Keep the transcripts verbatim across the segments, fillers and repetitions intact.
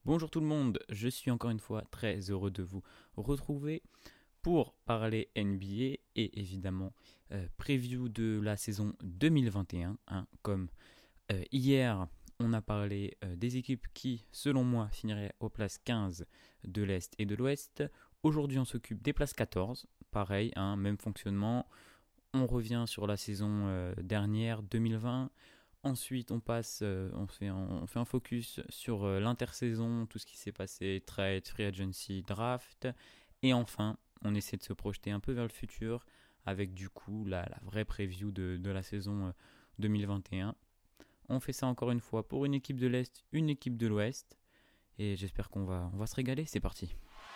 Bonjour tout le monde, je suis encore une fois très heureux de vous retrouver pour parler N B A et évidemment euh, preview de la saison deux mille vingt et un. Hein, comme euh, hier, on a parlé euh, des équipes qui, selon moi, finiraient aux places quinze de l'Est et de l'Ouest. Aujourd'hui, on s'occupe des places quatorze. Pareil, hein, même fonctionnement. On revient sur la saison euh, dernière, deux mille vingt. Ensuite, on passe, euh, on, fait un, on fait un focus sur euh, l'intersaison, tout ce qui s'est passé, trade, free agency, draft. Et enfin, on essaie de se projeter un peu vers le futur avec du coup la, la vraie preview de, de la saison euh, deux mille vingt et un. On fait ça encore une fois pour une équipe de l'Est, une équipe de l'Ouest. Et j'espère qu'on va, on va se régaler. C'est parti.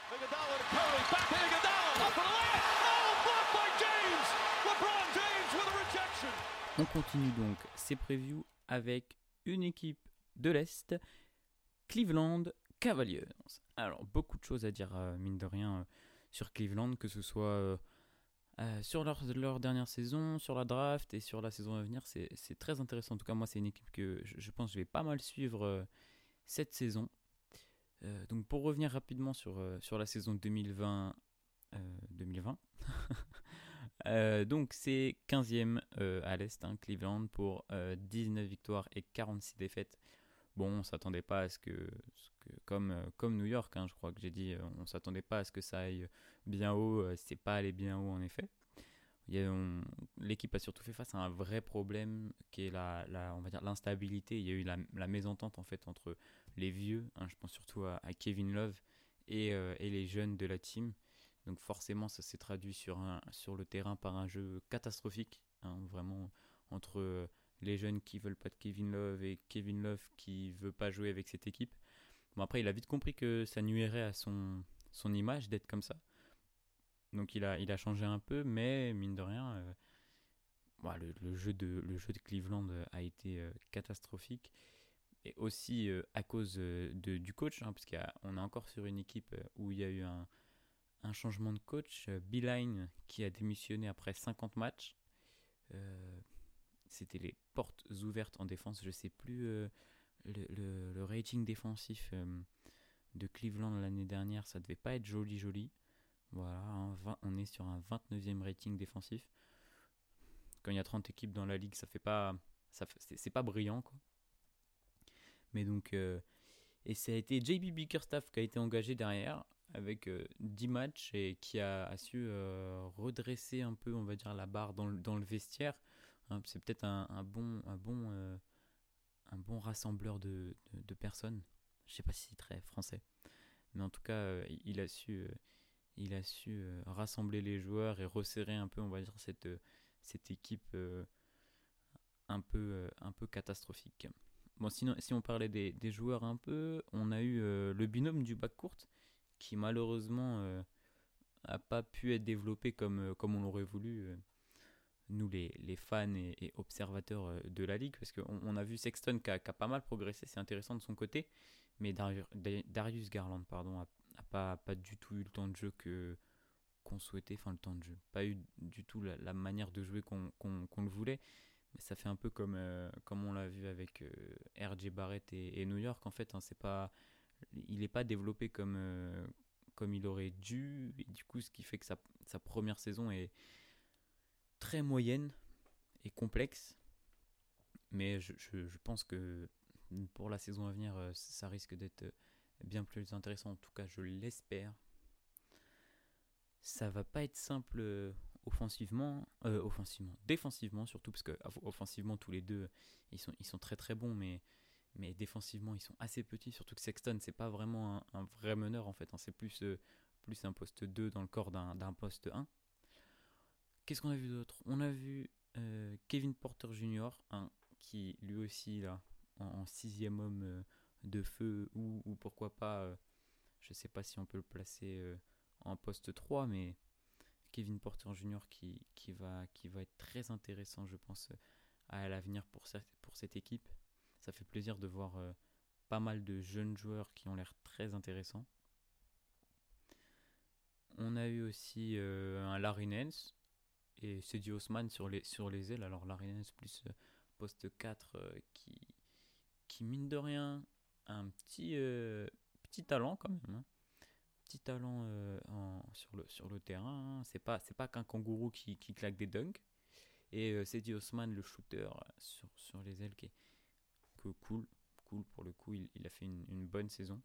On continue donc ces previews avec une équipe de l'Est, Cleveland Cavaliers. Alors, beaucoup de choses à dire, euh, mine de rien, euh, sur Cleveland, que ce soit euh, euh, sur leur, leur dernière saison, sur la draft et sur la saison à venir. C'est, c'est très intéressant. En tout cas, moi, c'est une équipe que je, je pense que je vais pas mal suivre euh, cette saison. Euh, donc, pour revenir rapidement sur, euh, sur la saison deux mille vingt, euh, deux mille vingt. Euh, donc c'est quinzième euh, à l'Est, hein, Cleveland, pour euh, dix-neuf victoires et quarante-six défaites. Bon, on ne s'attendait pas à ce que, ce que comme, euh, comme New York, hein, je crois que j'ai dit, euh, on ne s'attendait pas à ce que ça aille bien haut. Euh, c'est pas allé bien haut en effet. Il y a, on- l'équipe a surtout fait face à un vrai problème qui est la, la- on va dire l'instabilité. Il y a eu la, la mésentente en fait entre les vieux, hein, je pense surtout à, à Kevin Love et, euh, et les jeunes de la team. Donc forcément, ça s'est traduit sur, un, sur le terrain par un jeu catastrophique, hein, vraiment entre euh, les jeunes qui veulent pas de Kevin Love et Kevin Love qui veut pas jouer avec cette équipe. Bon après, il a vite compris que ça nuirait à son, son image d'être comme ça. Donc il a, il a changé un peu, mais mine de rien, euh, bah, le, le jeu de, le jeu de Cleveland euh, a été euh, catastrophique. Et aussi euh, à cause euh, de, du coach, hein, parce qu'on est encore sur une équipe euh, où il y a eu un, un changement de coach. Euh, Beeline qui a démissionné après cinquante matchs. Euh, C'était les portes ouvertes en défense. Je ne sais plus euh, le, le- le rating défensif euh, de Cleveland l'année dernière. Ça devait pas être joli joli. Voilà, hein, vingt on est sur un vingt-neuvième rating défensif. Quand il y a trente équipes dans la ligue, ça fait pas, ça fait- c'est, c'est pas brillant quoi. Mais donc, euh, et ça a été J B Bickerstaff qui a été engagé derrière avec euh, dix matchs et qui a, a su euh, redresser un peu, on va dire, la barre dans le, dans le vestiaire. Hein, c'est peut-être un, un bon, un, bon, euh, un bon rassembleur de, de, de personnes. Je sais pas si c'est très français. Mais en tout cas, euh, il a su, euh, il a su euh, rassembler les joueurs et resserrer un peu, on va dire, cette, euh, cette équipe euh, un, peu, euh, un peu catastrophique. Bon, sinon, si on parlait des, des joueurs un peu, on a eu euh, le binôme du backcourt qui malheureusement euh, a pas pu être développé comme, euh, comme on l'aurait voulu, euh, nous les, les fans et, et observateurs euh, de la ligue, parce qu'on on a vu Sexton qui a, qui a pas mal progressé, c'est intéressant de son côté, mais Darius, Darius Garland pardon, a, a pas, pas du tout eu le temps de jeu que, qu'on souhaitait, enfin le temps de jeu, pas eu du tout la, la manière de jouer qu'on, qu'on, qu'on le voulait. Mais ça fait un peu comme, euh, comme on l'a vu avec euh, R J Barrett et, et New York en fait, hein, c'est pas, il n'est pas développé comme, euh, comme il aurait dû. Et du coup, ce qui fait que sa, sa première saison est très moyenne et complexe. Mais je, je, je pense que pour la saison à venir, euh, ça risque d'être euh, bien plus intéressant. En tout cas, je l'espère. Ça va pas être simple euh, offensivement, euh, offensivement, défensivement surtout parce que offensivement tous les deux ils sont ils sont très très bons, mais mais défensivement ils sont assez petits, surtout que Sexton c'est pas vraiment un, un vrai meneur en fait, hein, c'est plus euh, plus un poste deux dans le corps d'un, d'un poste un. Qu'est-ce qu'on a vu d'autre? On a vu euh, Kevin Porter Junior, hein, qui lui aussi là en, en sixième homme euh, de feu, ou, ou pourquoi pas, euh, je sais pas si on peut le placer euh, en poste trois, mais Kevin Porter Junior qui, qui, va, qui va être très intéressant, je pense, à l'avenir pour cette, pour cette équipe. Ça fait plaisir de voir euh, pas mal de jeunes joueurs qui ont l'air très intéressants. On a eu aussi euh, un Larry Nance et Cedi Osman sur les, sur les ailes. Alors Larry Nance plus euh, poste quatre euh, qui, qui, mine de rien, a un petit, euh, petit talent quand même. Hein. Petit talent euh, en, sur, le, sur le terrain. Hein. C'est pas, c'est pas qu'un kangourou qui, qui claque des dunks. Et euh, Cedi Osman, le shooter euh, sur, sur les ailes, qui est que cool. Cool pour le coup, il, il a fait une, une bonne saison.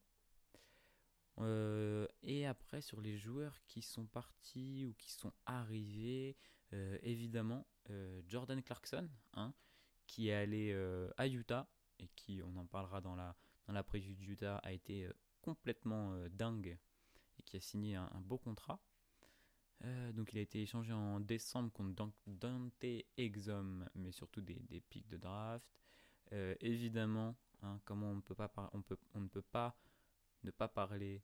Euh, et après, sur les joueurs qui sont partis ou qui sont arrivés, euh, évidemment, euh, Jordan Clarkson, hein, qui est allé euh, à Utah et qui, on en parlera dans la, dans la preview d'Utah, a été euh, complètement euh, dingue et qui a signé un, un beau contrat. Euh, donc il a été échangé en décembre contre Dante Exum, mais surtout des, des pics de draft. Euh, évidemment, hein, comment on, peut pas par- on, peut, on ne peut pas ne pas parler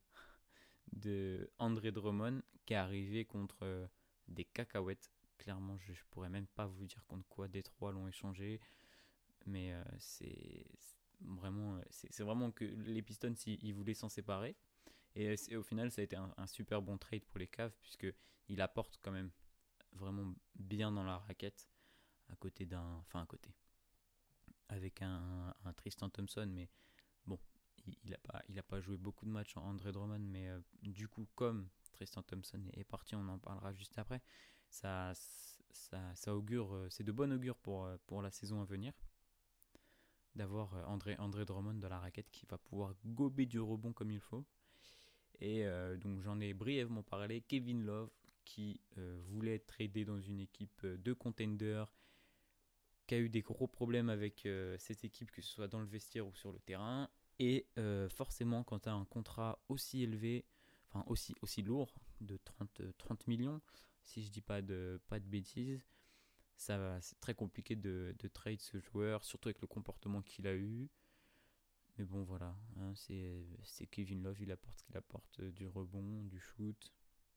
de André Drummond qui est arrivé contre euh, des cacahuètes. Clairement, je, je pourrais même pas vous dire contre quoi Détroit l'ont échangé, mais euh, c'est, c'est vraiment, c'est, c'est vraiment que les Pistons ils, ils voulaient s'en séparer. Et au final, ça a été un, un super bon trade pour les Cavs puisque il apporte quand même vraiment bien dans la raquette à côté d'un, enfin à côté, avec un, un Tristan Thompson, mais bon, il n'a pas, il a pas joué beaucoup de matchs en André Drummond, mais euh, du coup, comme Tristan Thompson est, est parti, on en parlera juste après, ça, ça, ça augure, euh, c'est de bon augure pour, euh, pour la saison à venir, d'avoir euh, André, André Drummond dans la raquette qui va pouvoir gober du rebond comme il faut. Et euh, donc j'en ai brièvement parlé, Kevin Love, qui euh, voulait être tradé dans une équipe de contenders, qui a eu des gros problèmes avec euh, cette équipe, que ce soit dans le vestiaire ou sur le terrain. Et euh, forcément, quand tu as un contrat aussi élevé, enfin aussi, aussi lourd, de trente, trente millions, si je dis pas de, pas de bêtises, ça va, c'est très compliqué de, de trade ce joueur, surtout avec le comportement qu'il a eu. Mais bon, voilà, hein, c'est, c'est Kevin Love, il apporte ce qu'il apporte, euh, du rebond, du shoot.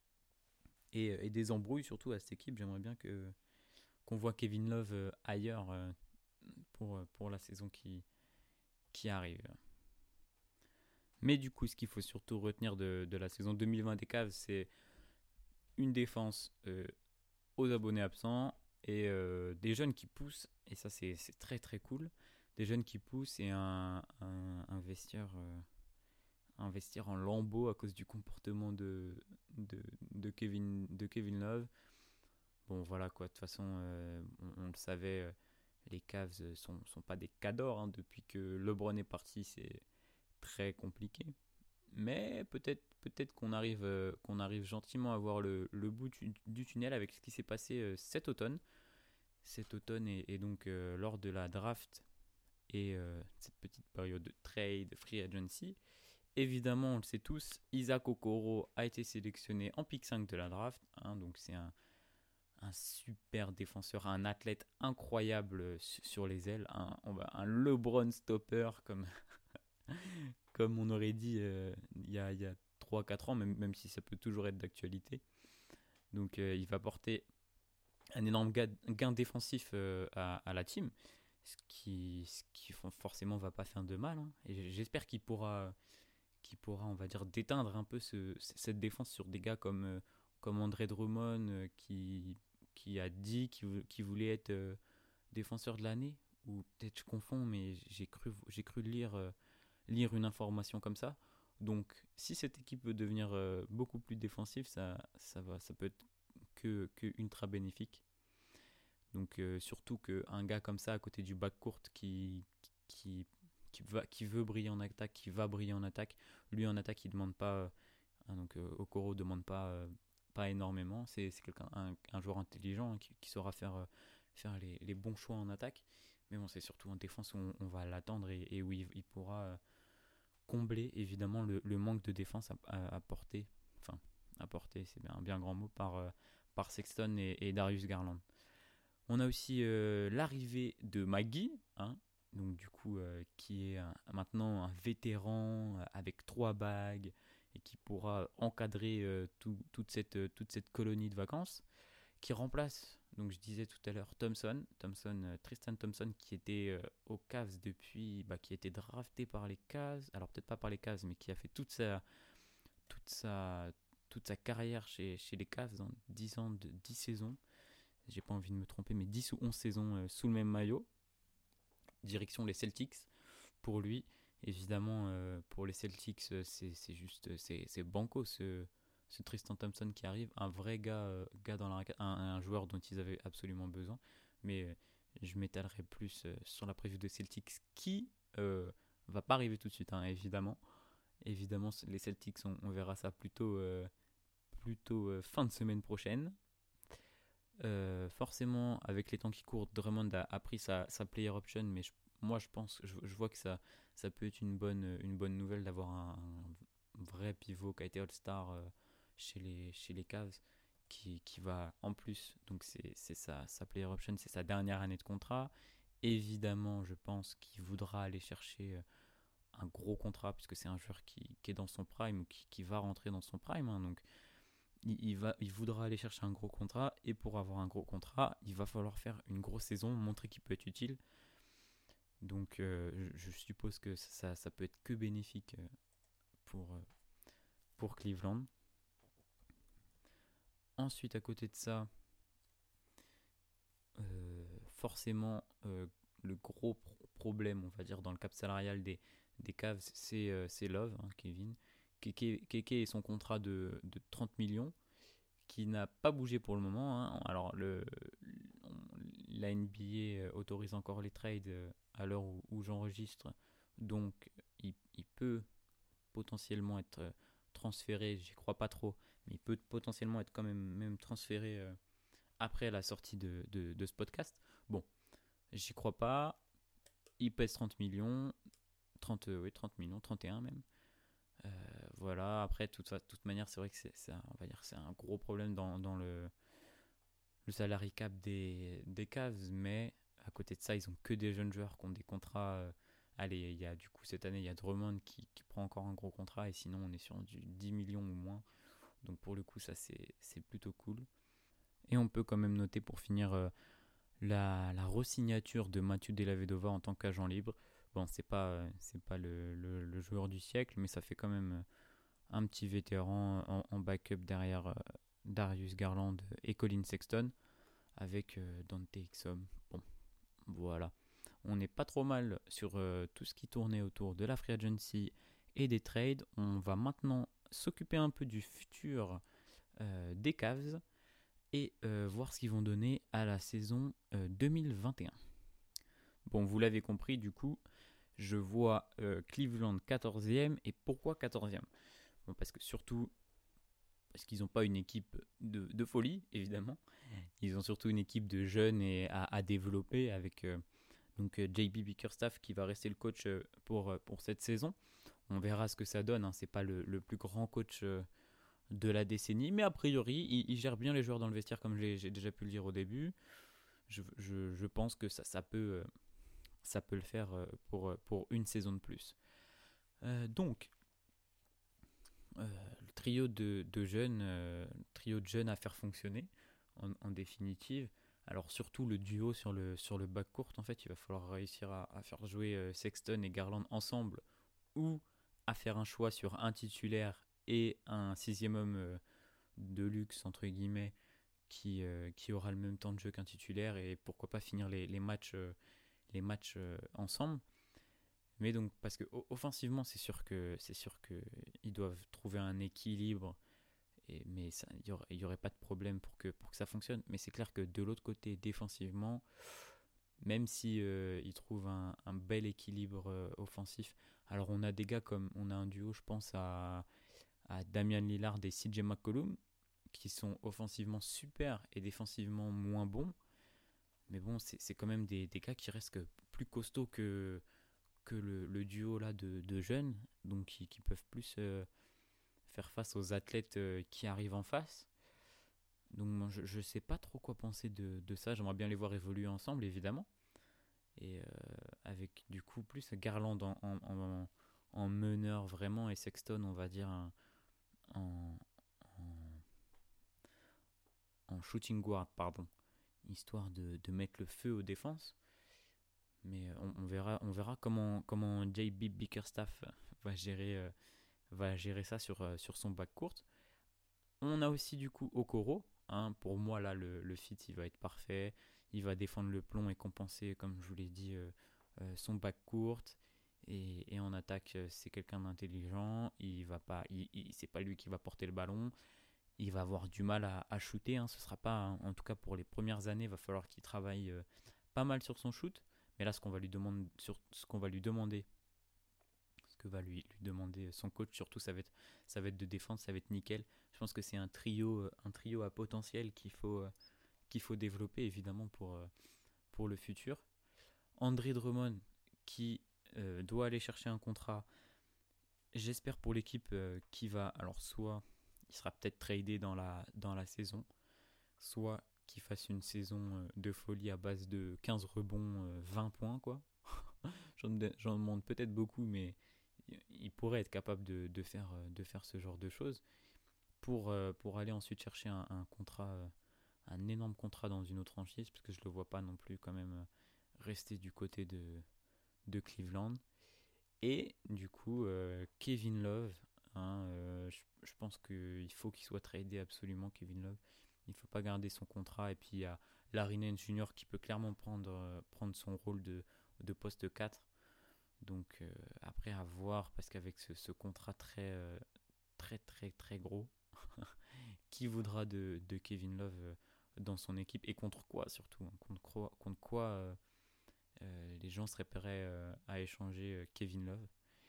Et, et des embrouilles surtout à cette équipe. J'aimerais bien que, qu'on voit Kevin Love euh, ailleurs euh, pour, pour la saison qui, qui arrive. Mais du coup, ce qu'il faut surtout retenir de, de la saison deux mille vingt des Cavs, c'est une défense euh, aux abonnés absents et euh, des jeunes qui poussent. Et ça, c'est, c'est très très cool. Des jeunes qui poussent et un, un, un vestiaire, euh, un vestiaire en lambeaux à cause du comportement de, de, de, Kevin, de Kevin Love. Bon, voilà quoi. De toute façon, euh, on, on le savait, euh, les Cavs sont, sont pas des cadors. Hein. Depuis que LeBron est parti, c'est très compliqué. Mais peut-être, peut-être qu'on arrive, euh, qu'on arrive gentiment à voir le, le bout du, du tunnel avec ce qui s'est passé euh, cet automne. Cet automne et, et donc euh, lors de la draft et euh, cette petite période de trade, free agency. Évidemment, on le sait tous, Isaac Okoro a été sélectionné en pick cinq de la draft. Hein, donc c'est un, un super défenseur, un athlète incroyable sur les ailes. Un, on va, un LeBron stopper comme... comme on aurait dit euh, il y a, il y a trois quatre ans, même, même si ça peut toujours être d'actualité. Donc euh, il va porter un énorme gain, gain défensif euh, à, à la team, ce qui, ce qui forcément va pas faire de mal. Hein. Et j'espère qu'il pourra, qu'il pourra, on va dire, déteindre un peu ce, cette défense sur des gars comme, euh, comme André Drummond, euh, qui, qui a dit qu'il, qu'il voulait être euh, défenseur de l'année. Ou peut-être je confonds, mais j'ai cru, j'ai cru lire... Euh, lire une information comme ça. Donc, si cette équipe veut devenir euh, beaucoup plus défensive, ça, ça, va, ça peut être que, que ultra bénéfique. Donc, euh, surtout qu'un gars comme ça, à côté du backcourt, qui, qui, qui, va, qui veut briller en attaque, qui va briller en attaque, lui en attaque, il ne demande pas, euh, donc euh, Okoro ne demande pas, euh, pas énormément. C'est, c'est quelqu'un, un, un joueur intelligent hein, qui, qui saura faire, euh, faire les, les bons choix en attaque. Mais bon, c'est surtout en défense où on, on va l'attendre et, et où il, il pourra euh, combler évidemment le, le manque de défense apporté, enfin apporté, c'est bien un bien grand mot par, euh, par Sexton et, et Darius Garland. On a aussi euh, l'arrivée de Maggie, hein, donc du coup euh, qui est un, maintenant un vétéran euh, avec trois bagues et qui pourra encadrer euh, tout, toute, cette, toute cette colonie de vacances, qui remplace, donc je disais tout à l'heure, Thompson, Thompson euh, Tristan Thompson, qui était euh, aux Cavs depuis, bah, qui a été drafté par les Cavs, alors peut-être pas par les Cavs, mais qui a fait toute sa, toute sa, toute sa carrière chez, chez les Cavs dans dix ans, de, dix saisons, j'ai pas envie de me tromper, mais dix ou onze saisons euh, sous le même maillot, direction les Celtics pour lui, Évidemment, euh, pour les Celtics, euh, c'est, c'est juste, c'est, c'est banco ce, ce Tristan Thompson qui arrive, un vrai gars, euh, gars dans la raquette, un, un joueur dont ils avaient absolument besoin. Mais euh, je m'étalerai plus euh, sur la preview des Celtics qui euh, va pas arriver tout de suite, hein, évidemment. Évidemment, les Celtics, on, on verra ça plutôt, euh, plutôt euh, fin de semaine prochaine. Euh, forcément, avec les temps qui courent, Drummond a, a pris sa, sa player option, mais je, moi je pense, je, je vois que ça, ça peut être une bonne, une bonne nouvelle d'avoir un, un vrai pivot qui a été All-Star euh, chez, les, chez les Cavs, qui, qui va en plus, donc c'est, c'est sa, sa player option, c'est sa dernière année de contrat. Évidemment, je pense qu'il voudra aller chercher euh, un gros contrat, puisque c'est un joueur qui, qui est dans son prime, ou qui, qui va rentrer dans son prime, hein, donc il, il, va, il voudra aller chercher un gros contrat, et pour avoir un gros contrat, il va falloir faire une grosse saison, montrer qu'il peut être utile. Donc euh, je, je suppose que ça, ça peut être que bénéfique euh, pour, euh, pour Cleveland. Ensuite, à côté de ça, euh, forcément, euh, le gros pro- problème, on va dire, dans le cap salarial des, des Cavs, c'est, euh, c'est Love, hein, Kevin. Keke, Keke et son contrat de, de trente millions, qui n'a pas bougé pour le moment, hein. Alors, le, la N B A autorise encore les trades euh, à l'heure où, où j'enregistre. Donc, il, il peut potentiellement être euh, transféré, j'y crois pas trop, mais il peut potentiellement être quand même, même transféré euh, après la sortie de, de, de ce podcast. Bon, j'y crois pas. Il pèse trente millions, trente, euh, oui, trente millions, trente et un même. Euh, voilà, après, de toute, toute manière, c'est vrai que c'est, c'est, un, on va dire, c'est un gros problème dans, dans le, le salary cap des, des Cavs, mais à côté de ça, ils ont que des jeunes joueurs qui ont des contrats. Euh, allez, il y a du coup cette année, il y a Drummond qui, qui prend encore un gros contrat, et sinon, on est sur du dix millions ou moins. Donc pour le coup, ça, c'est, c'est plutôt cool. Et on peut quand même noter pour finir euh, la, la re-signature de Mathieu Delavedova en tant qu'agent libre. Bon, c'est pas, euh, c'est pas le, le, le joueur du siècle, mais ça fait quand même euh, un petit vétéran en, en backup derrière euh, Darius Garland et Colin Sexton avec euh, Dante Exum. Bon, voilà. On n'est pas trop mal sur euh, tout ce qui tournait autour de la free agency et des trades. On va maintenant s'occuper un peu du futur euh, des Cavs et euh, voir ce qu'ils vont donner à la saison euh, deux mille vingt et un. Bon, vous l'avez compris, du coup, je vois euh, Cleveland quatorzième. Et pourquoi quatorzième? Bon, parce que surtout, parce qu'ils n'ont pas une équipe de, de folie, évidemment. Ils ont surtout une équipe de jeunes et à, à développer avec euh, donc euh, J B Bickerstaff qui va rester le coach euh, pour, euh, pour cette saison. On verra ce que ça donne, hein. C'est pas le, le plus grand coach euh, de la décennie, mais a priori, il, il gère bien les joueurs dans le vestiaire, comme j'ai, j'ai déjà pu le dire au début. Je, je, je pense que ça, ça, peut, euh, ça peut le faire euh, pour, euh, pour une saison de plus. Euh, donc, euh, le trio de, de jeunes, euh, trio de jeunes à faire fonctionner, en, en définitive. Alors surtout le duo sur le, sur le backcourt, en fait, il va falloir réussir à, à faire jouer euh, Sexton et Garland ensemble, ou à faire un choix sur un titulaire et un sixième homme euh, de luxe, entre guillemets, qui, euh, qui aura le même temps de jeu qu'un titulaire, et pourquoi pas finir les, les matchs, euh, les matchs euh, ensemble. Mais donc, parce que offensivement, c'est sûr que c'est sûr que ils doivent trouver un équilibre, et, mais il n'y aurait, y aurait pas de problème pour que, pour que ça fonctionne. Mais c'est clair que de l'autre côté, défensivement, même si euh, ils trouvent un, un bel équilibre euh, offensif, alors on a des gars comme, on a un duo, je pense à, à Damian Lillard et C J McCollum, qui sont offensivement super et défensivement moins bons. Mais bon, c'est, c'est quand même des, des gars qui restent plus costauds que, que le, le duo là de, de jeunes, donc qui, qui peuvent plus euh, faire face aux athlètes euh, qui arrivent en face. Donc moi, je ne sais pas trop quoi penser de, de ça. J'aimerais bien les voir évoluer ensemble, évidemment. Et euh, avec du coup plus Garland en, en, en, en meneur vraiment, et Sexton, on va dire, un, en, en, en shooting guard, pardon, histoire de, de mettre le feu aux défenses. Mais on, on verra, on verra comment, comment J B Bickerstaff va gérer, euh, va gérer ça sur, euh, sur son back court. On a aussi du coup Okoro. Hein, pour moi, là, le, le fit, il va être parfait. Il va défendre le plomb et compenser, comme je vous l'ai dit, euh, euh, son back court. Et, et en attaque, c'est quelqu'un d'intelligent. Il va pas, il, il, c'est pas lui qui va porter le ballon. Il va avoir du mal à, à shooter. Hein. Ce sera pas, hein, en tout cas pour les premières années, il va falloir qu'il travaille euh, pas mal sur son shoot. Mais là, ce qu'on va lui demander, sur ce qu'on va lui demander, ce que va lui, lui demander son coach, surtout, ça va être, ça va être de défense, ça va être nickel. Je pense que c'est un trio, un trio à potentiel qu'il faut, euh, qu'il faut développer évidemment pour, euh, pour le futur. André Drummond qui euh, doit aller chercher un contrat. J'espère pour l'équipe euh, qui va, alors soit il sera peut-être tradé dans la, dans la saison, soit qu'il fasse une saison euh, de folie à base de quinze rebonds, euh, vingt points quoi. j'en, j'en demande peut-être beaucoup, mais il pourrait être capable de, de, faire, de faire ce genre de choses pour, euh, pour aller ensuite chercher un, un contrat, euh, un énorme contrat dans une autre franchise, parce que je le vois pas non plus quand même euh, rester du côté de, de Cleveland. Et du coup, euh, Kevin Love, hein, euh, je, je pense qu'il faut qu'il soit tradé absolument, Kevin Love. Il ne faut pas garder son contrat. Et puis il y a Larry Nance junior qui peut clairement prendre, euh, prendre son rôle de, de poste quatre. Donc euh, après à voir, parce qu'avec ce, ce contrat très, euh, très très très gros, qui voudra de, de Kevin Love euh, dans son équipe, et contre quoi surtout, hein, contre quoi, contre quoi euh, euh, les gens seraient prêts euh, à échanger euh, Kevin Love.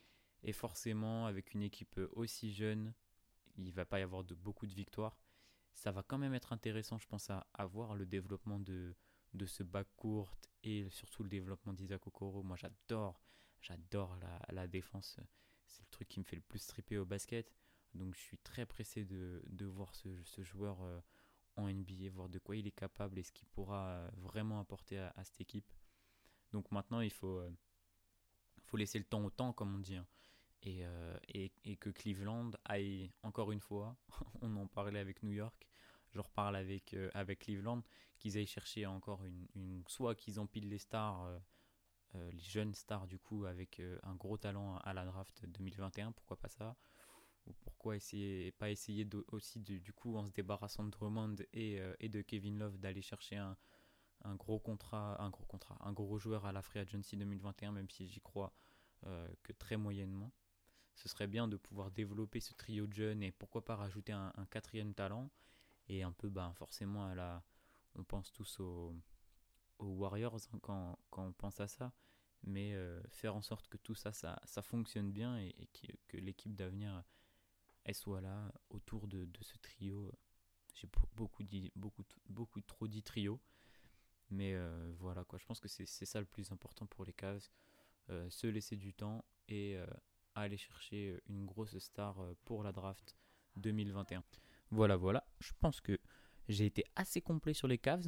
Et forcément, avec une équipe aussi jeune, il ne va pas y avoir de, beaucoup de victoires. Ça va quand même être intéressant, je pense, à, à voir le développement de, de ce backcourt et surtout le développement d'Isaac Okoro. Moi, j'adore, j'adore la, la défense. C'est le truc qui me fait le plus triper au basket. Donc, je suis très pressé de, de voir ce, ce joueur euh, en N B A, voir de quoi il est capable et ce qu'il pourra vraiment apporter à, à cette équipe. Donc maintenant, il faut, euh, faut laisser le temps au temps, comme on dit. Hein. Et, euh, et, et que Cleveland aille, encore une fois, on en parlait avec New York, je reparle avec, euh, avec Cleveland, qu'ils aillent chercher encore une, une... Soit qu'ils empilent les stars, euh, euh, les jeunes stars du coup, avec euh, un gros talent à la draft deux mille vingt et un, pourquoi pas ça. Ou pourquoi essayer, pas essayer de, aussi de, du coup, en se débarrassant de Drummond et, euh, et de Kevin Love, d'aller chercher un, un gros contrat, un gros contrat, un gros joueur à la Free Agency deux mille vingt et un, même si j'y crois euh, que très moyennement. Ce serait bien de pouvoir développer ce trio de jeunes et pourquoi pas rajouter un, un quatrième talent. Et un peu, bah, forcément, à la, on pense tous aux, aux Warriors hein, quand, quand on pense à ça. Mais euh, faire en sorte que tout ça, ça, ça fonctionne bien et, et que, que l'équipe d'avenir, elle soit là autour de, de ce trio. J'ai beaucoup, dit, beaucoup, beaucoup trop dit trio. Mais euh, voilà, quoi. Je pense que c'est, c'est ça le plus important pour les Cavs. Euh, se laisser du temps et euh, aller chercher une grosse star pour la draft deux mille vingt et un. Voilà, voilà. Je pense que j'ai été assez complet sur les Cavs.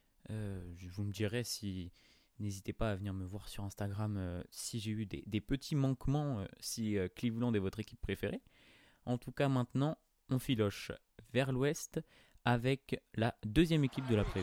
Euh, vous me direz si... N'hésitez pas à venir me voir sur Instagram euh, si j'ai eu des, des petits manquements, euh, si euh, Cleveland est votre équipe préférée. En tout cas, maintenant, on filoche vers l'ouest avec la deuxième équipe de la preview.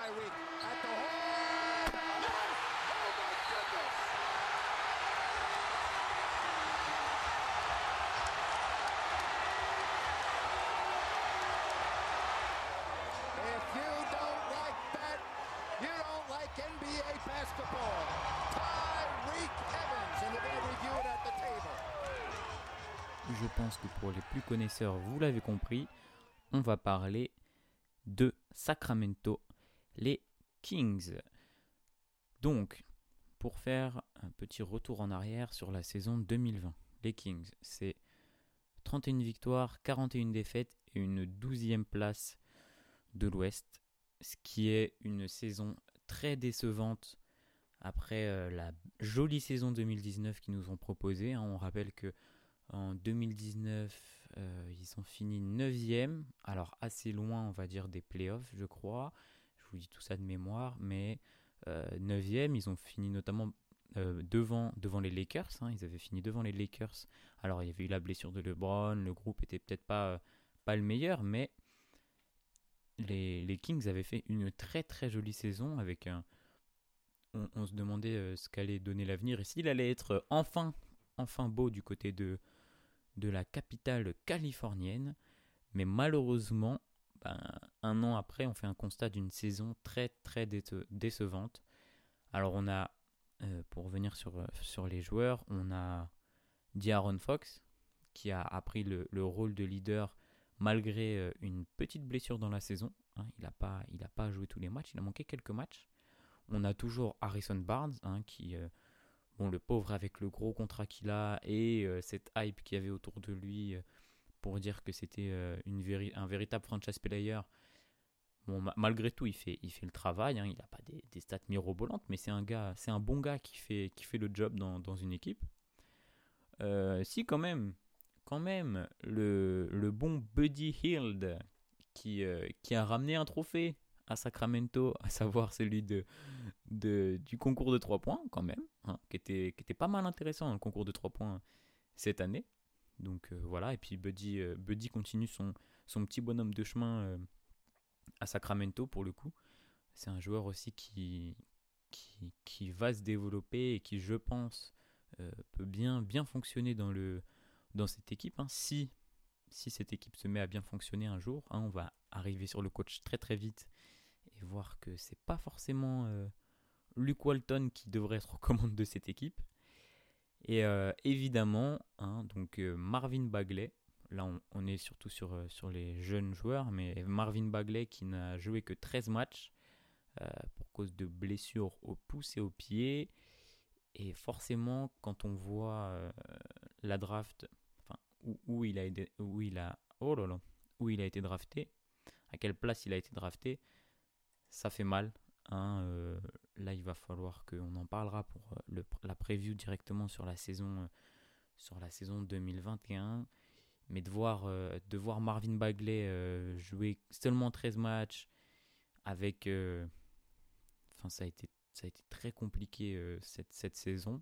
Je pense que pour les plus connaisseurs, vous l'avez compris, on va parler de Sacramento, les Kings. Donc, pour faire un petit retour en arrière sur la saison deux mille vingt, les Kings, c'est trente et une victoires, quarante et une défaites et une douzième place de l'Ouest, ce qui est une saison très décevante après euh, la jolie saison deux mille dix-neuf qu'ils nous ont proposée. Hein. On rappelle que en deux mille dix-neuf, euh, ils ont fini neuvième, alors assez loin, on va dire, des playoffs, je crois. Je vous dis tout ça de mémoire, mais euh, neuvième, ils ont fini notamment euh, devant, devant les Lakers. Hein, ils avaient fini devant les Lakers. Alors, il y avait eu la blessure de LeBron, le groupe était peut-être pas, pas le meilleur, mais les, les Kings avaient fait une très très jolie saison avec un... On, on se demandait euh, ce qu'allait donner l'avenir et s'il allait être enfin, enfin beau du côté de de la capitale californienne, mais malheureusement, ben, un an après, on fait un constat d'une saison très très déce- décevante. Alors on a euh, pour revenir sur, euh, sur les joueurs, on a De'Aaron Fox qui a appris le, le rôle de leader malgré euh, une petite blessure dans la saison. Hein, il n'a pas, il a pas joué tous les matchs, il a manqué quelques matchs. On a toujours Harrison Barnes hein, qui, euh, bon, le pauvre avec le gros contrat qu'il a et euh, cette hype qu'il y avait autour de lui euh, pour dire que c'était euh, une véri- un véritable franchise player. Bon, ma- malgré tout, il fait, il fait le travail. Hein, il n'a pas des, des stats mirobolantes, mais c'est un gars, c'est un bon gars qui fait, qui fait le job dans, dans une équipe. Euh, si quand même, quand même, le, le bon Buddy Hield qui, euh, qui a ramené un trophée à Sacramento, à savoir celui de, de, du concours de trois points quand même, hein, qui, était, qui était pas mal intéressant le concours de trois points cette année. Donc euh, voilà, et puis Buddy, euh, Buddy continue son, son petit bonhomme de chemin euh, à Sacramento pour le coup. C'est un joueur aussi qui, qui, qui va se développer et qui, je pense, euh, peut bien, bien fonctionner dans, le, dans cette équipe. Hein. Si, si cette équipe se met à bien fonctionner un jour, hein, on va arriver sur le coach très très vite et voir que c'est pas forcément euh, Luke Walton qui devrait être aux commandes de cette équipe. Et euh, évidemment, hein, donc euh, Marvin Bagley, là on, on est surtout sur, euh, sur les jeunes joueurs, mais Marvin Bagley qui n'a joué que treize matchs euh, pour cause de blessures au pouce et au pied. Et forcément, quand on voit euh, la draft, enfin, où, où, il a été, où, il a, oh là là, où il a été drafté, à quelle place il a été drafté, ça fait mal. Hein, euh, là, il va falloir qu'on en parlera pour euh, le, la preview directement sur la saison, euh, sur la saison deux mille vingt et un. Mais de voir, euh, de voir Marvin Bagley euh, jouer seulement treize matchs avec... Euh, enfin, ça a été, ça a été très compliqué euh, cette, cette saison.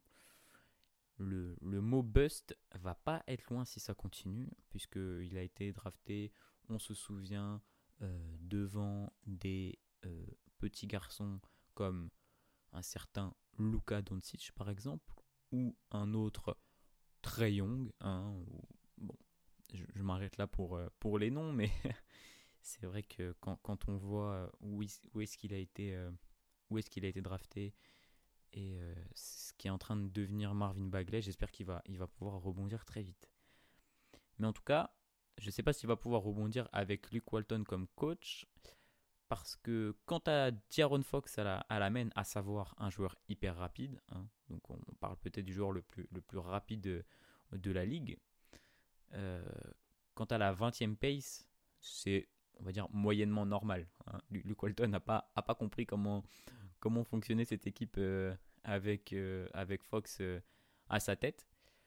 Le, le mot bust va pas être loin si ça continue, puisqu'il a été drafté, on se souvient, euh, devant des euh, petits garçons comme un certain Luka Doncic par exemple, ou un autre Trae Young. Hein, ou, bon, je, je m'arrête là pour, euh, pour les noms, mais c'est vrai que quand, quand on voit où, où est-ce qu'il a été, euh, où est-ce qu'il a été drafté, et euh, ce qui est en train de devenir Marvin Bagley, j'espère qu'il va, il va pouvoir rebondir très vite. Mais en tout cas, je ne sais pas s'il va pouvoir rebondir avec Luke Walton comme coach, parce que quant à De'Aaron Fox à la, à la main, à savoir un joueur hyper rapide, hein, donc on parle peut-être du joueur le plus, le plus rapide de, de la ligue, euh, quant à la vingtième pace, c'est, on va dire, moyennement normal. Hein. Luke Walton n'a pas, a pas compris comment comment fonctionnait cette équipe euh, avec, euh, avec Fox euh, à sa tête.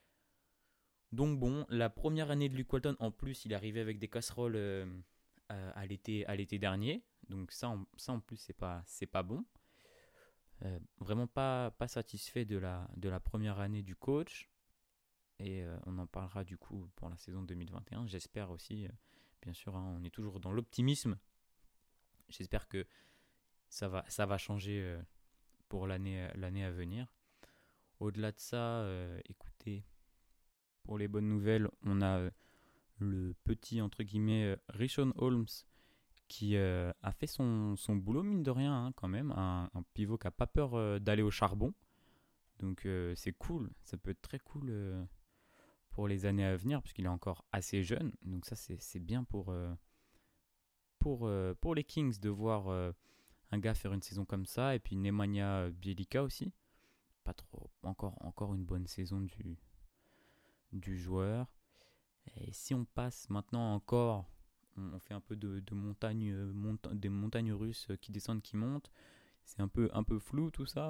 Donc bon, la première année de Luke Walton, en plus, il arrivait avec des casseroles euh, à, à, l'été, à l'été dernier. Donc ça, en, ça en plus, c'est pas, c'est pas bon. Euh, vraiment pas, pas satisfait de la, de la première année du coach. Et euh, on en parlera du coup pour la saison deux mille vingt et un. J'espère aussi, euh, bien sûr, hein, on est toujours dans l'optimisme. J'espère que ça va, ça va changer euh, pour l'année, l'année à venir. Au-delà de ça, euh, écoutez, pour les bonnes nouvelles, on a euh, le petit, entre guillemets, euh, Richaun Holmes qui euh, a fait son, son boulot, mine de rien, hein, quand même. Un, un pivot qui n'a pas peur euh, d'aller au charbon. Donc euh, c'est cool, ça peut être très cool euh, pour les années à venir, puisqu'il est encore assez jeune. Donc ça, c'est, c'est bien pour, euh, pour, euh, pour les Kings de voir euh, un gars faire une saison comme ça. Et puis Nemanja Bjelica aussi. Pas trop, encore, encore une bonne saison du, du joueur. Et si on passe maintenant encore, on, on fait un peu de, de montagne, monta- des montagnes russes qui descendent, qui montent. C'est un peu, un peu flou tout ça.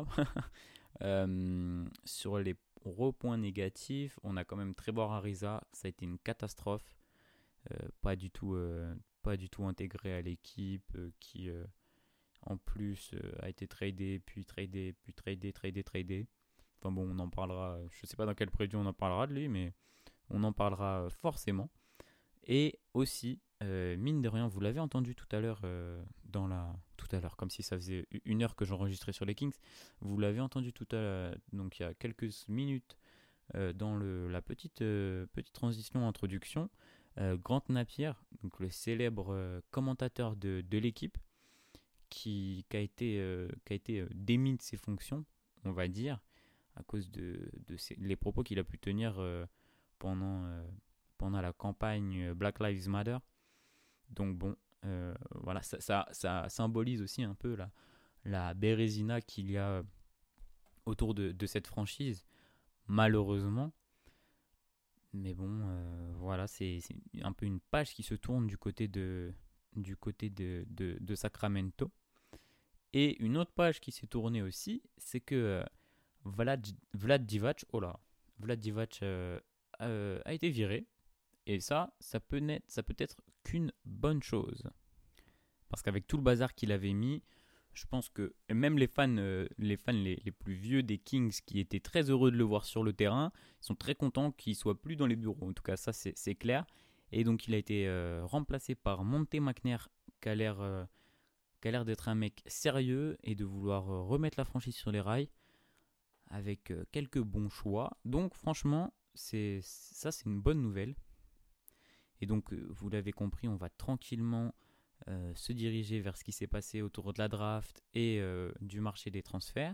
euh, sur les points négatifs, on a quand même Trevor Ariza. Ça a été une catastrophe. Euh, pas, du tout, euh, pas du tout intégré à l'équipe. Euh, qui euh, en plus euh, a été tradé, puis tradé, puis tradé, tradé, tradé. Enfin bon, on en parlera. Je sais pas dans quel preview on en parlera de lui, mais on en parlera forcément. Et aussi, euh, mine de rien, vous l'avez entendu tout à l'heure, euh, dans la, tout à l'heure, comme si ça faisait une heure que j'enregistrais sur les Kings. Vous l'avez entendu tout à l'heure, donc il y a quelques minutes, euh, dans le, la petite, euh, petite transition introduction. Euh, Grant Napier, donc le célèbre euh, commentateur de, de l'équipe, qui, qui a été, euh, qui a été euh, démis de ses fonctions on va dire, à cause de, de ses- les propos qu'il a pu tenir euh, pendant, euh, pendant la campagne Black Lives Matter. Donc bon, euh, voilà, ça, ça, ça symbolise aussi un peu la, la bérésina qu'il y a autour de, de cette franchise, malheureusement. Mais bon, euh, voilà, c'est, c'est un peu une page qui se tourne du côté de, du côté de, de, de Sacramento. Et une autre page qui s'est tournée aussi, c'est que euh, Vlad, Vlad Divac, oh là, Vlad Divac euh, euh, a été viré. Et ça, ça peut, n'être, ça peut être qu'une bonne chose. Parce qu'avec tout le bazar qu'il avait mis, je pense que même les fans, euh, les, fans les, les plus vieux des Kings qui étaient très heureux de le voir sur le terrain, sont très contents qu'il soit plus dans les bureaux. En tout cas, ça c'est, c'est clair. Et donc il a été euh, remplacé par Monte McNair, qui a l'air, euh, qui a l'air d'être un mec sérieux et de vouloir euh, remettre la franchise sur les rails avec euh, quelques bons choix. Donc franchement, c'est, ça c'est une bonne nouvelle. Et donc, euh, vous l'avez compris, on va tranquillement euh, se diriger vers ce qui s'est passé autour de la draft et euh, du marché des transferts.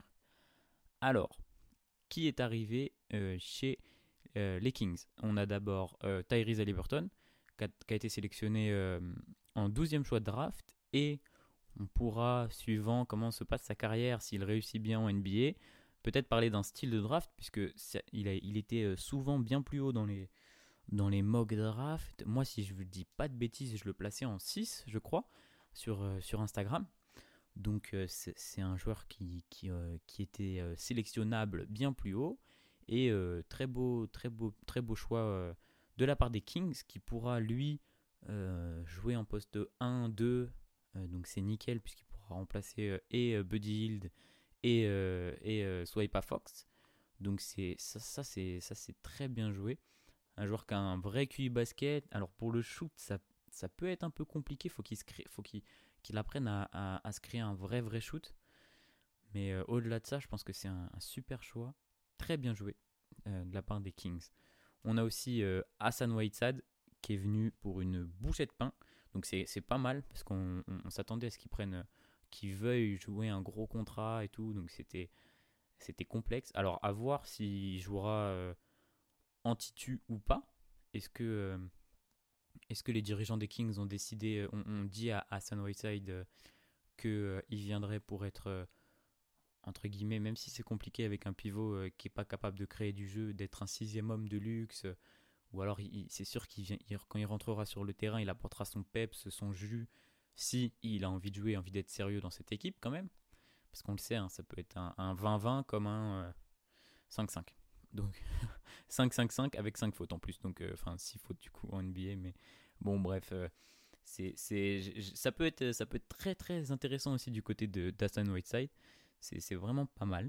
Alors, qui est arrivé euh, chez euh, les Kings? On a d'abord euh, Tyrese Haliburton, qui a, qui a été sélectionné euh, en douzième choix de draft. Et on pourra, suivant comment se passe sa carrière, s'il réussit bien en N B A, peut-être parler d'un style de draft, puisque il, a, il était euh, souvent bien plus haut dans les, dans les mock drafts. Moi, si je ne dis pas de bêtises, je le plaçais en six, je crois, sur, euh, sur Instagram. Donc, euh, c'est, c'est un joueur qui, qui, euh, qui était euh, sélectionnable bien plus haut. Et euh, très, beau, très, beau, très beau choix euh, de la part des Kings, qui pourra, lui, euh, jouer en poste un deux. Euh, donc, c'est nickel, puisqu'il pourra remplacer euh, et euh, Buddy Hield et, euh, et euh, Swipa Fox. Donc, c'est, ça, ça, c'est, ça, c'est très bien joué. Un joueur qui a un vrai Q I basket. Alors pour le shoot, ça, ça peut être un peu compliqué. Faut qu'il se crée, faut qu'il, qu'il apprenne à, à, à se créer un vrai vrai shoot. Mais euh, au-delà de ça, je pense que c'est un, un super choix. Très bien joué euh, de la part des Kings. On a aussi euh, Hassan Whiteside qui est venu pour une bouchée de pain. Donc c'est, c'est pas mal parce qu'on on, on s'attendait à ce qu'il prenne, euh, qu'il veuille jouer un gros contrat et tout. Donc c'était, c'était complexe. Alors à voir s'il jouera euh, en titu ou pas. Est-ce que, euh, est-ce que les dirigeants des Kings ont décidé, euh, ont, ont dit à Hassan Whiteside euh, qu'il euh, viendrait pour être, euh, entre guillemets, même si c'est compliqué avec un pivot euh, qui n'est pas capable de créer du jeu, d'être un sixième homme de luxe, euh, ou alors il, c'est sûr qu'il vient, il- quand il rentrera sur le terrain, il apportera son peps, son jus, si il a envie de jouer, envie d'être sérieux dans cette équipe quand même. Parce qu'on le sait, hein, ça peut être un, un vingt vingt comme un euh, cinq cinq. Donc cinq cinq cinq avec cinq fautes en plus. Donc euh, enfin six fautes du coup en N B A. Mais bon bref, euh, c'est, c'est, ça, peut être, ça peut être très très intéressant aussi du côté de d'Hassan Whiteside. C'est, c'est vraiment pas mal.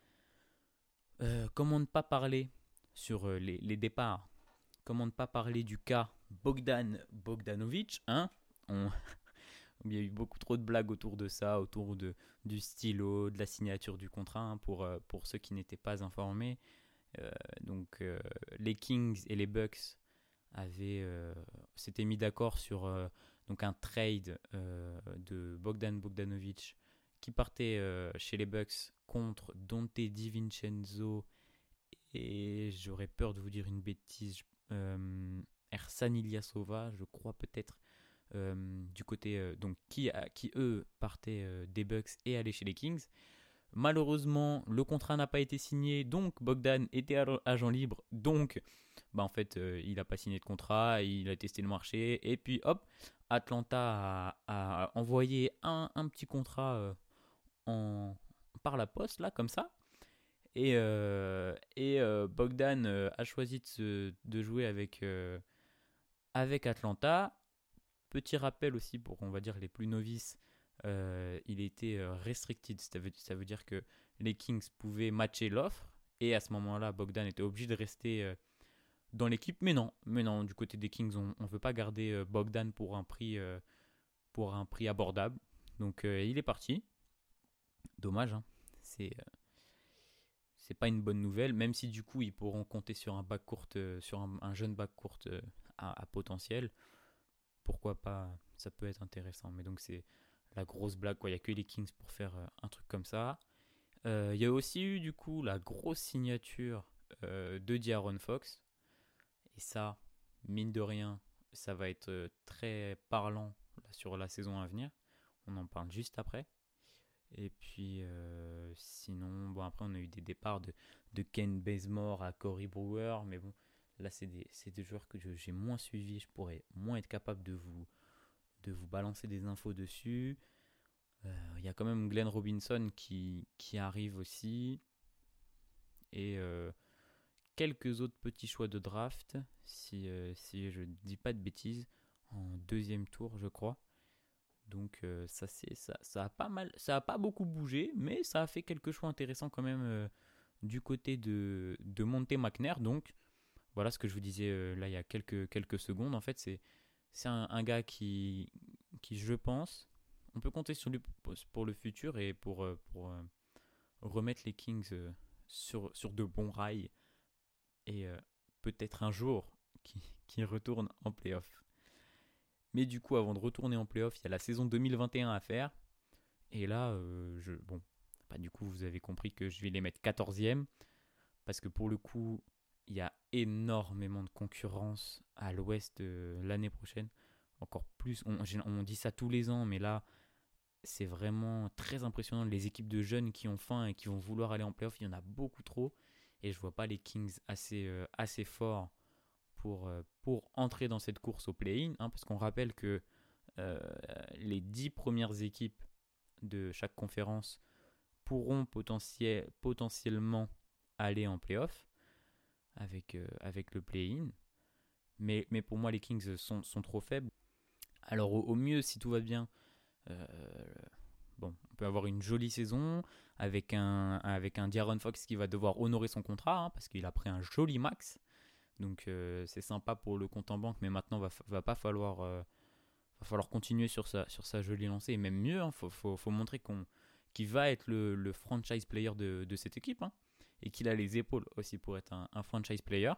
Euh, comment ne pas parler sur euh, les, les départs? Comment ne pas parler du cas Bogdan Bogdanovic, hein? On, il y a eu beaucoup trop de blagues autour de ça, autour de, du stylo, de la signature du contrat, hein, pour, euh, pour ceux qui n'étaient pas informés. Euh, donc euh, les Kings et les Bucks avaient euh, s'étaient mis d'accord sur euh, donc un trade euh, de Bogdan Bogdanovic qui partait euh, chez les Bucks contre Dante DiVincenzo et j'aurais peur de vous dire une bêtise, euh, Ersan Ilyasova, je crois peut-être, euh, du côté euh, donc qui, qui eux partaient euh, des Bucks et allaient chez les Kings. Malheureusement, le contrat n'a pas été signé, donc Bogdan était agent libre, donc bah en fait, euh, il n'a pas signé de contrat, il a testé le marché, et puis hop, Atlanta a, a envoyé un, un petit contrat euh, en, par la poste, là, comme ça, et, euh, et euh, Bogdan euh, a choisi de, se, de jouer avec, euh, avec Atlanta. Petit rappel aussi pour, on va dire, les plus novices, euh, il était euh, restricted, ça veut, ça veut dire que les Kings pouvaient matcher l'offre, et à ce moment-là, Bogdan était obligé de rester euh, dans l'équipe, mais non, mais non, du côté des Kings, on ne veut pas garder euh, Bogdan pour un prix, euh, pour un prix abordable, donc euh, il est parti. Dommage, hein. c'est euh, c'est pas une bonne nouvelle, même si du coup ils pourront compter sur un backcourt, euh, sur un, un jeune backcourt euh, à, à potentiel. Pourquoi pas, ça peut être intéressant. Mais donc c'est la grosse blague, quoi. Il n'y a que les Kings pour faire euh, un truc comme ça. Euh, Il y a aussi eu du coup la grosse signature euh, de De'Aaron Fox. Et ça, mine de rien, ça va être euh, très parlant là, sur la saison à venir. On en parle juste après. Et puis euh, sinon, bon après on a eu des départs de, de Ken Bazemore à Corey Brewer. Mais bon, là c'est des, c'est des joueurs que je- j'ai moins suivis. Je pourrais moins être capable de vous, de vous balancer des infos dessus. Euh, Il y a quand même Glenn Robinson qui, qui arrive aussi. Et euh, quelques autres petits choix de draft, si, euh, si je ne dis pas de bêtises, en deuxième tour, je crois. Donc euh, ça, c'est, ça, ça a pas mal, ça a pas beaucoup bougé, mais ça a fait quelques choix intéressants quand même euh, du côté de, de Monte McNair. Donc voilà ce que je vous disais euh, là il y a quelques, quelques secondes. En fait, c'est, c'est un, un gars qui, qui, je pense, on peut compter sur lui pour, pour le futur et pour, euh, pour euh, remettre les Kings euh, sur, sur de bons rails et euh, peut-être un jour qui, qui retourne en playoff. Mais du coup, avant de retourner en playoff, il y a la saison deux mille vingt et un à faire. Et là, euh, je, bon, bah, du coup, vous avez compris que je vais les mettre quatorzième. Parce que pour le coup, il y a énormément de concurrence à l'ouest euh, l'année prochaine. Encore plus, on, on dit ça tous les ans, mais là, c'est vraiment très impressionnant. Les équipes de jeunes qui ont faim et qui vont vouloir aller en playoff, il y en a beaucoup trop. Et je vois pas les Kings assez, euh, assez forts pour, euh, pour entrer dans cette course au play-in. Hein, parce qu'on rappelle que euh, les dix premières équipes de chaque conférence pourront potentiel, potentiellement aller en play-off avec, euh, avec le play-in. Mais, mais pour moi, les Kings sont, sont trop faibles. Alors au, au mieux, si tout va bien, euh, bon, on peut avoir une jolie saison avec un, avec un De'Aaron Fox qui va devoir honorer son contrat hein, parce qu'il a pris un joli max. Donc euh, c'est sympa pour le compte en banque, mais maintenant va, va pas falloir, euh, va falloir continuer sur sa, sur sa jolie lancée. Et même mieux, il hein, faut, faut, faut montrer qu'on, qu'il va être le, le franchise player de, de cette équipe hein, et qu'il a les épaules aussi pour être un, un franchise player.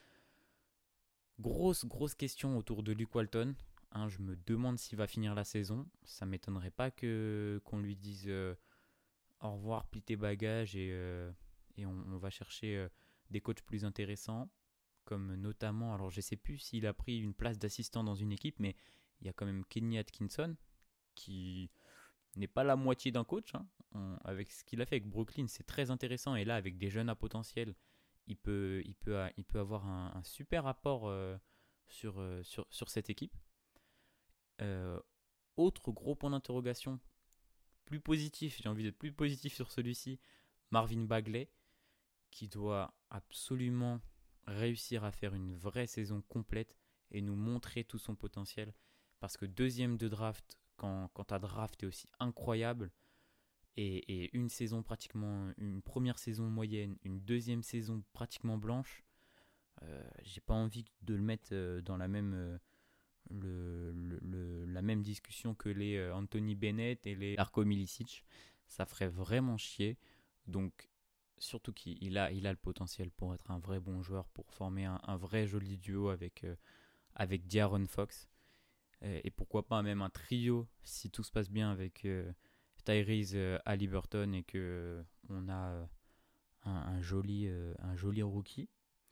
Grosse, grosse question autour de Luke Walton. Hein, je me demande s'il va finir la saison. Ça m'étonnerait pas que, qu'on lui dise euh, au revoir, plie tes bagages et, euh, et on, on va chercher euh, des coachs plus intéressants. Comme notamment, alors je ne sais plus s'il a pris une place d'assistant dans une équipe, mais il y a quand même Kenny Atkinson qui n'est pas la moitié d'un coach. Hein. On- avec ce qu'il a fait avec Brooklyn, c'est très intéressant. Et là, avec des jeunes à potentiel, il peut, il peut, il peut avoir un, un super apport euh, sur, euh, sur, sur cette équipe. Euh, Autre gros point d'interrogation, plus positif, j'ai envie d'être plus positif sur celui-ci, Marvin Bagley, qui doit absolument réussir à faire une vraie saison complète et nous montrer tout son potentiel. Parce que deuxième de draft, quand, quand ta draft est aussi incroyable, et, et une saison pratiquement, une première saison moyenne, une deuxième saison pratiquement blanche, euh, j'ai pas envie de le mettre euh, dans la même, euh, le, le, le- la même discussion que les euh, Anthony Bennett et les Darko Milicic. Ça ferait vraiment chier. Donc, surtout qu'il il a, il a le potentiel pour être un vrai bon joueur, pour former un, un vrai joli duo avec, euh, avec De'Aaron Fox. Et, et pourquoi pas même un trio si tout se passe bien avec euh, Tyrese euh, Haliburton et que euh, on a euh, un, un joli, euh, un joli rookie.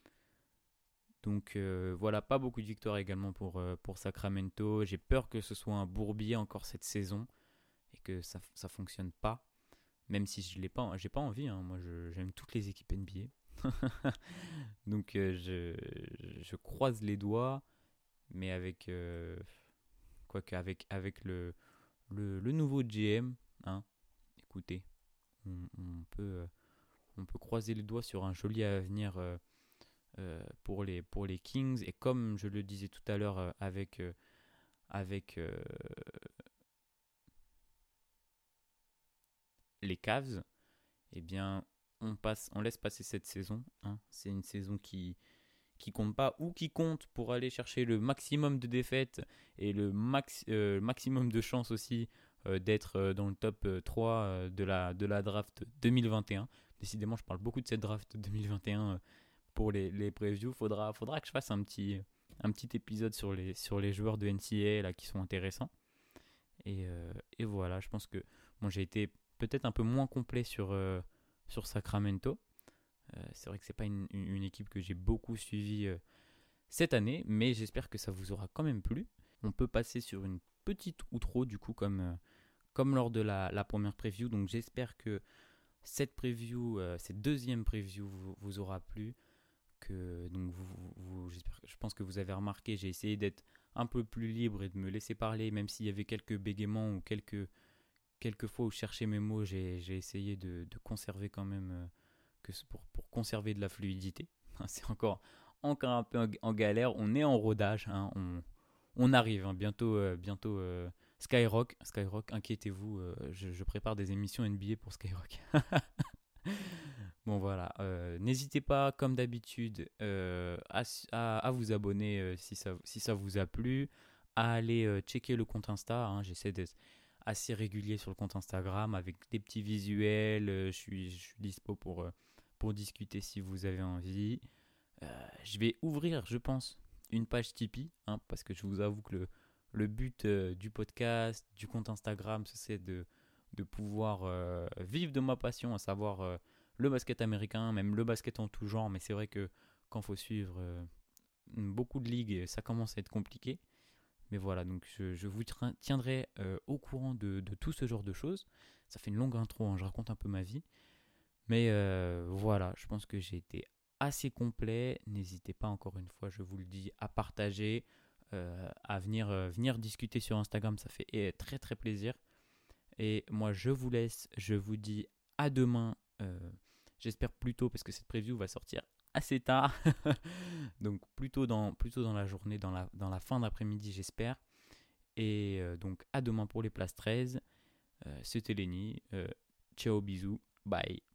Donc euh, voilà, pas beaucoup de victoires également pour, euh, pour Sacramento. J'ai peur que ce soit un bourbier encore cette saison et que ça ça fonctionne pas. Même si je l'ai pas, j'ai pas envie. Hein. Moi, je, j'aime toutes les équipes N B A. Donc euh, je, je croise les doigts, mais avec euh, quoi qu'avec avec le, le, le nouveau G M, hein, écoutez, on, on peut euh, on peut croiser les doigts sur un joli avenir. Euh, euh, pour, les, pour les Kings. Et comme je le disais tout à l'heure euh, avec, euh, avec euh, les Cavs, eh bien, on, passe, on laisse passer cette saison. Hein. C'est une saison qui qui compte pas ou qui compte pour aller chercher le maximum de défaites et le max, euh, maximum de chances aussi euh, d'être euh, dans le top euh, trois euh, de, la, de la draft deux mille vingt et un. Décidément, je parle beaucoup de cette draft deux mille vingt et un euh, pour les, les previews. Faudra, faudra que je fasse un petit, un petit épisode sur les, sur les joueurs de N C A A là, qui sont intéressants. Et, euh, et voilà, je pense que bon, j'ai été peut-être un peu moins complet sur, euh, sur Sacramento. Euh, c'est vrai que c'est pas une, une, une équipe que j'ai beaucoup suivie euh, cette année, mais j'espère que ça vous aura quand même plu. On peut passer sur une petite outro du coup comme, euh, comme lors de la, la première preview. Donc j'espère que cette preview, euh, cette deuxième preview vous, vous aura plu. Que, donc vous, vous, j'espère, je pense que vous avez remarqué, j'ai essayé d'être un peu plus libre et de me laisser parler, même s'il y avait quelques bégaiements ou quelques, quelques fois où je cherchais mes mots, j'ai, j'ai essayé de, de conserver quand même, euh, que pour, pour conserver de la fluidité. C'est encore, encore un peu en, en galère, on est en rodage, hein, on, on arrive, hein, bientôt, euh, bientôt euh, Skyrock, Skyrock, inquiétez-vous, euh, je, je prépare des émissions N B A pour Skyrock. Bon voilà, euh, n'hésitez pas comme d'habitude euh, à, à, à vous abonner euh, si, ça, si ça vous a plu, à aller euh, checker le compte Insta, hein, j'essaie d'être assez régulier sur le compte Instagram avec des petits visuels, euh, je, suis, je suis dispo pour, euh, pour discuter si vous avez envie. Euh, je vais ouvrir, je pense, une page Tipeee, hein, parce que je vous avoue que le, le but euh, du podcast, du compte Instagram, c'est de, de pouvoir euh, vivre de ma passion, à savoir euh, le basket américain, même le basket en tout genre, mais c'est vrai que quand il faut suivre euh, beaucoup de ligues, ça commence à être compliqué. Mais voilà, donc je, je vous tiendrai euh, au courant de, de tout ce genre de choses. Ça fait une longue intro, hein, je raconte un peu ma vie. Mais euh, voilà, je pense que j'ai été assez complet. N'hésitez pas, encore une fois, je vous le dis, à partager, euh, à venir, euh, venir discuter sur Instagram, ça fait eh, très très plaisir. Et moi, je vous laisse, je vous dis à demain. Euh, j'espère plus tôt parce que cette preview va sortir assez tard. Donc plutôt dans, plutôt dans la journée, dans la, dans la fin d'après-midi, j'espère. Et euh, donc à demain pour les places treize. Euh, C'était Lenny. Euh, ciao, bisous, bye.